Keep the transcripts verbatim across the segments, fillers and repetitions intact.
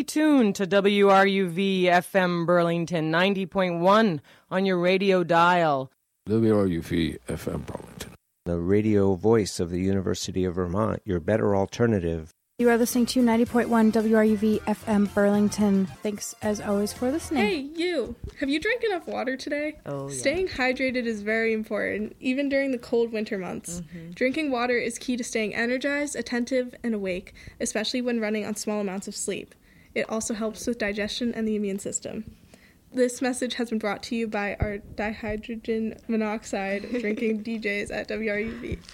tuned to W R U V F M Burlington ninety point one on your radio dial. W R U V F M Burlington, the radio voice of the University of Vermont, your better alternative. You are listening to ninety point one W R U V F M Burlington. Thanks, as always, for listening. Hey, you! Have you drank enough water today? Oh, yeah. Staying hydrated is very important, even during the cold winter months. Mm-hmm. Drinking water is key to staying energized, attentive, and awake, especially when running on small amounts of sleep. It also helps with digestion and the immune system. This message has been brought to you by our dihydrogen monoxide drinking D Js at W R U V.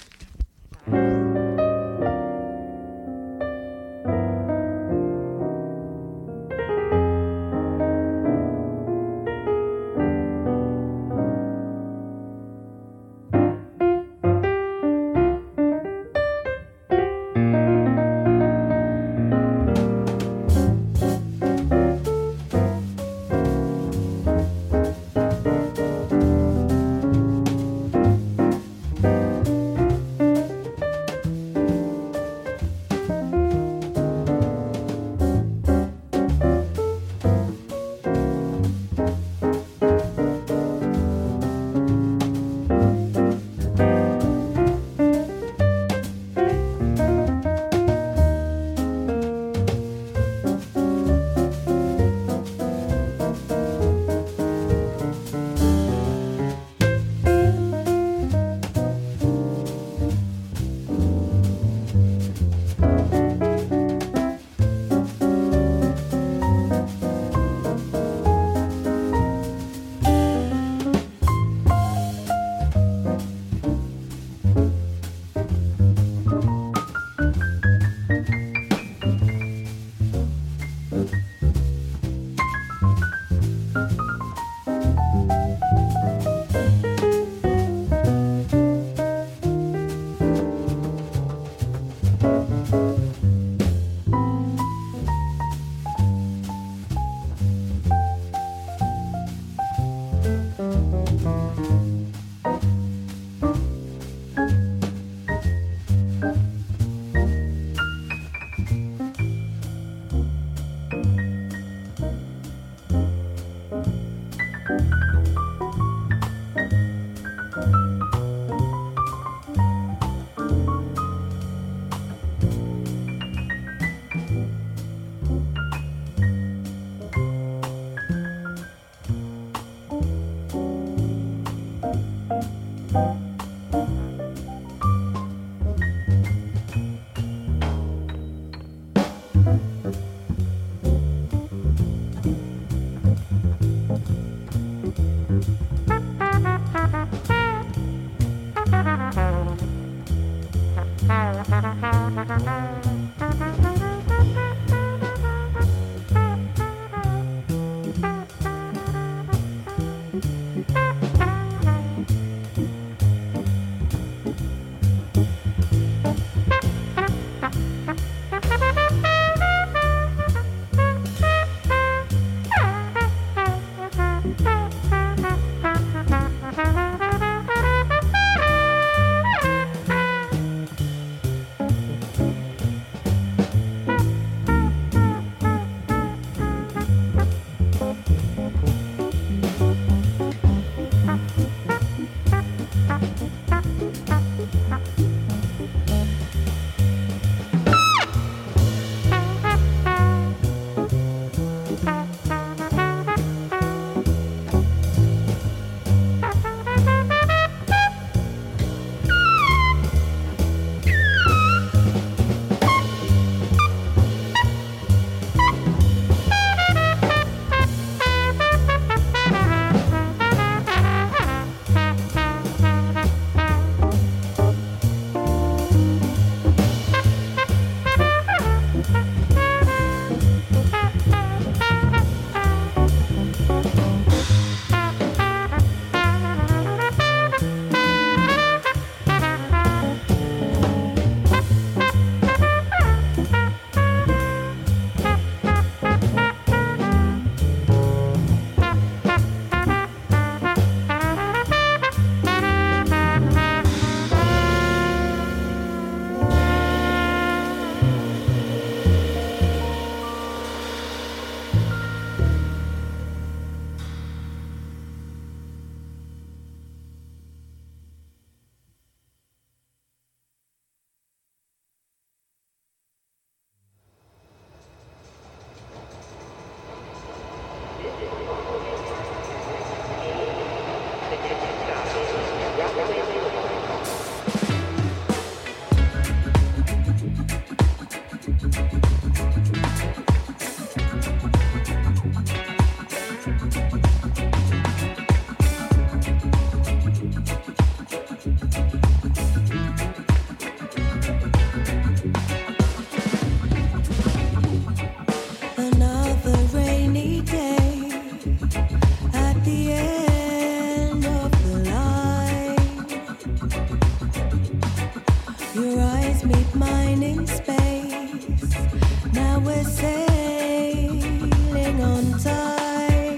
in space. Now we're sailing on tide.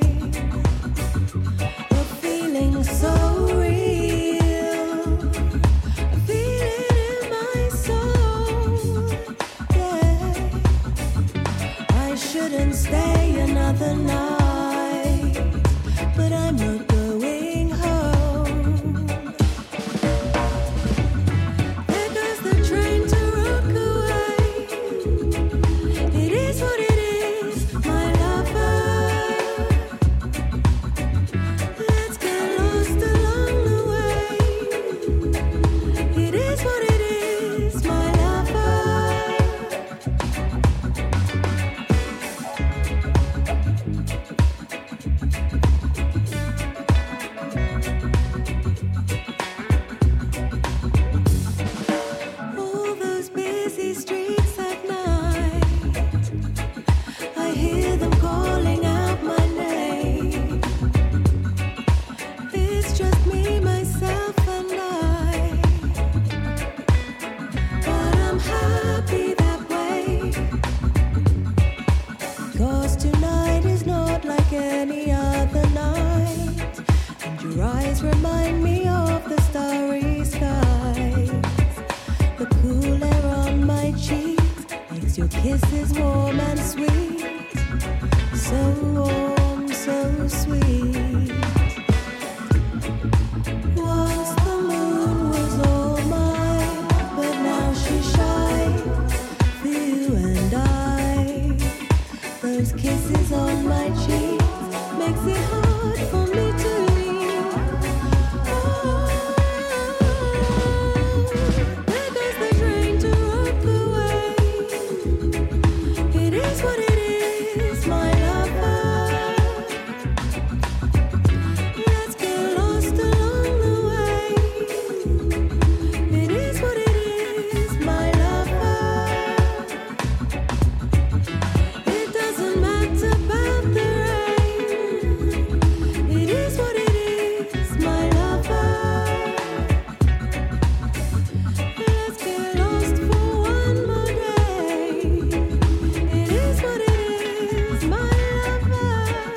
We're feeling so real. I feel it in my soul. Yeah. I shouldn't stay another night, but I'm not going home. There goes the train to Rockaway. It is what it is, my lover. Let's get lost along the way. It is what it is, my lover. All those busy streets at night, I hear them calling out my name. It's just me, myself, and I, but I'm happy that way. 'Cause tonight is not like any other night, and your eyes remind me of the starry skies. The cool air on my cheeks makes your kisses warm and sweet. So warm, so sweet. Once the moon was all mine, but now she shines for you and I. Those kisses on my cheeks makes it hard for me to leave. Oh, there goes the train to Rockaway. It is what it is, my lover. Let's get lost along the way. It is what it is, my lover. It doesn't matter about the rain. It is what it is, my lover. Let's get lost for one more day. It is what it is, my lover.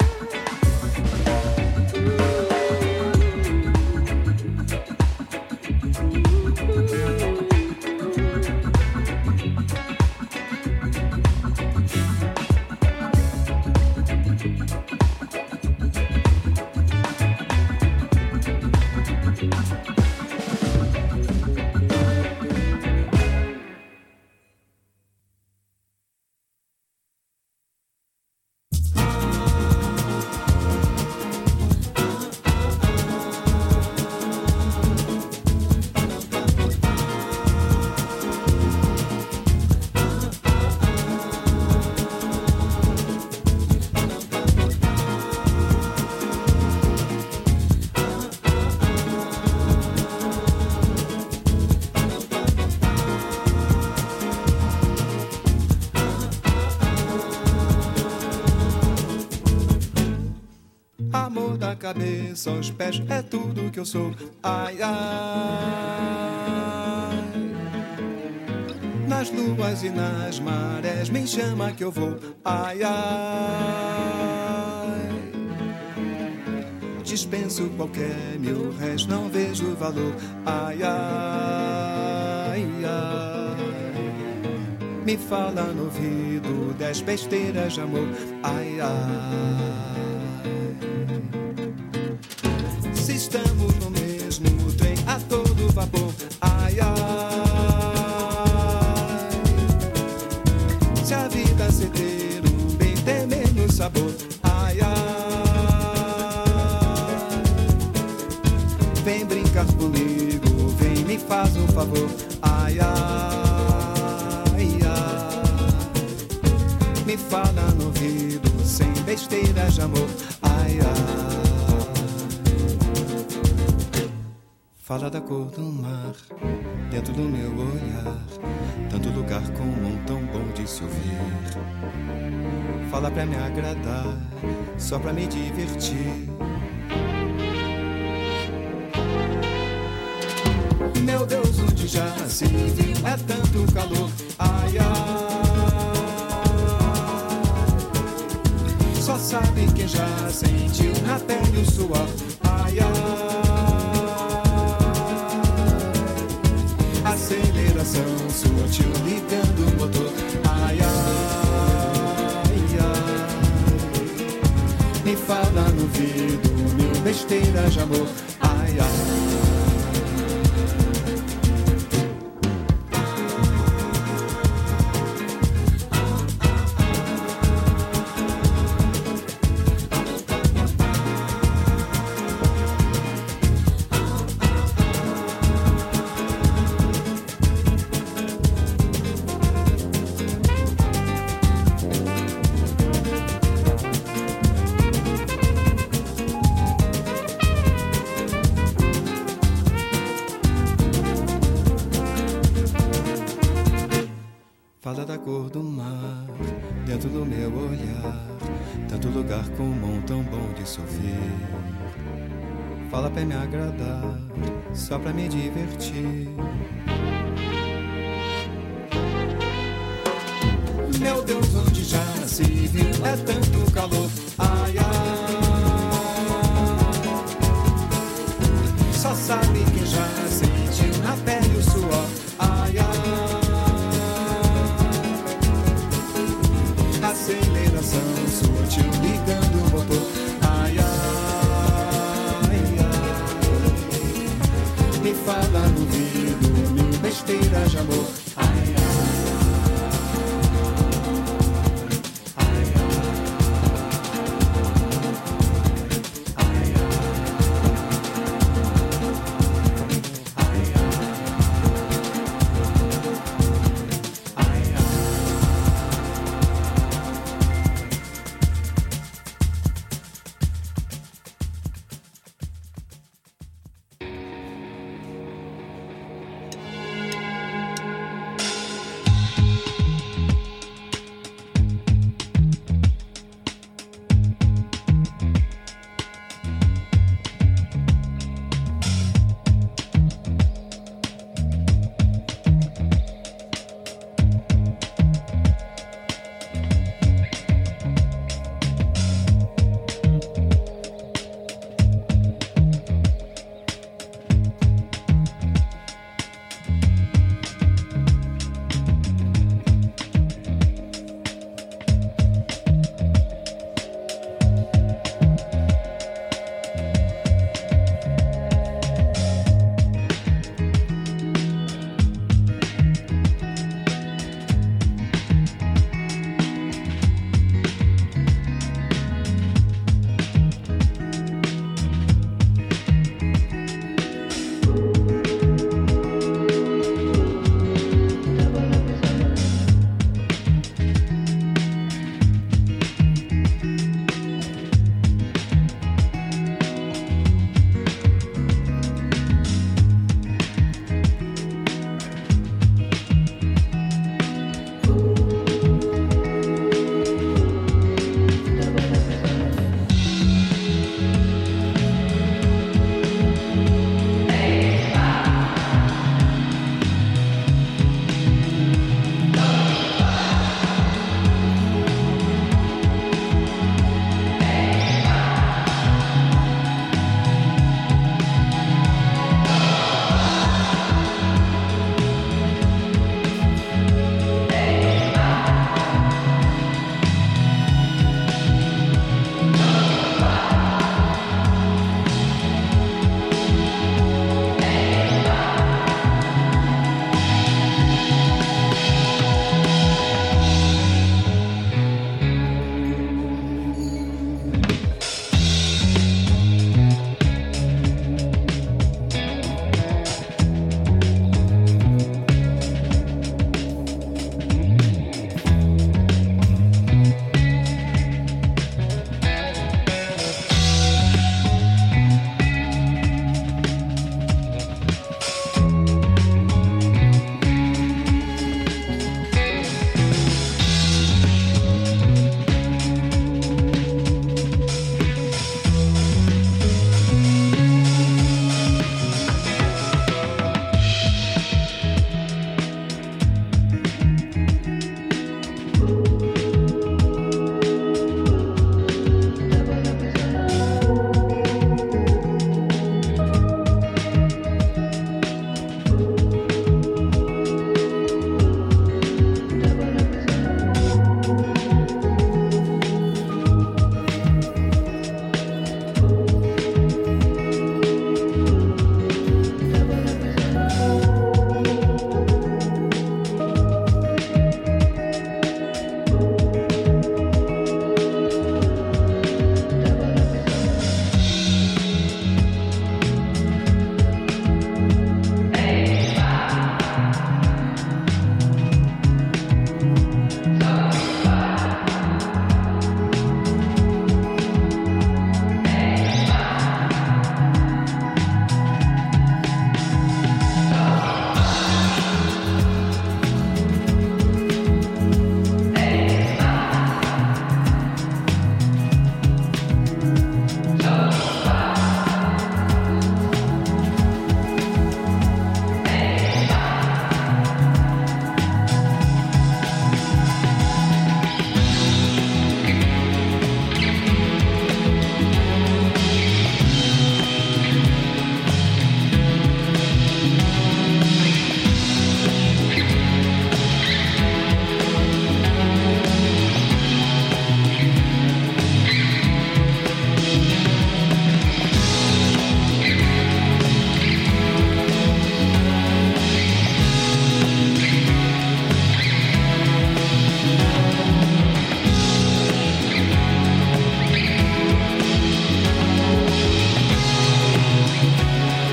Amor da cabeça aos pés é tudo que eu sou. Ai, ai. Nas luas e nas marés me chama que eu vou. Ai, ai. Dispenso qualquer mil réis, não vejo valor. Ai, ai, ai. Me fala no ouvido dez besteiras de amor. Ai, ai. Se estamos no mesmo trem a todo vapor. Ai, ai. Se a vida se ter um bem tem menos sabor. Ai, ai. Vem brincar comigo, vem me faz um favor. Ai, ai, ai. Me fala no ouvido sem besteiras de amor. Ai, ai. Fala da cor do mar, dentro do meu olhar. Tanto lugar comum, tão bom de se ouvir. Fala pra me agradar, só pra me divertir. Meu Deus, o onde já se viu, é tanto calor. Ai, ai, só sabe quem já sentiu na pele o suor. Ai, ai, aceleração sutil ligando o motor. Ai, ai, ai, me fala no ouvido mil besteiras de amor. Ai, ai. Fala da cor do mar, dentro do meu olhar, tanto lugar comum tão bom de se ouvir. Fala pra me agradar, só pra me divertir. Meu Deus, onde já se viu, é tanto calor. Ai, ai, só sabe quem já sentiu na pele o suor. Ai, ai, aceleração sutil ligando o motor. Ai, ai, ai, me fala no ouvido mil besteiras de amor.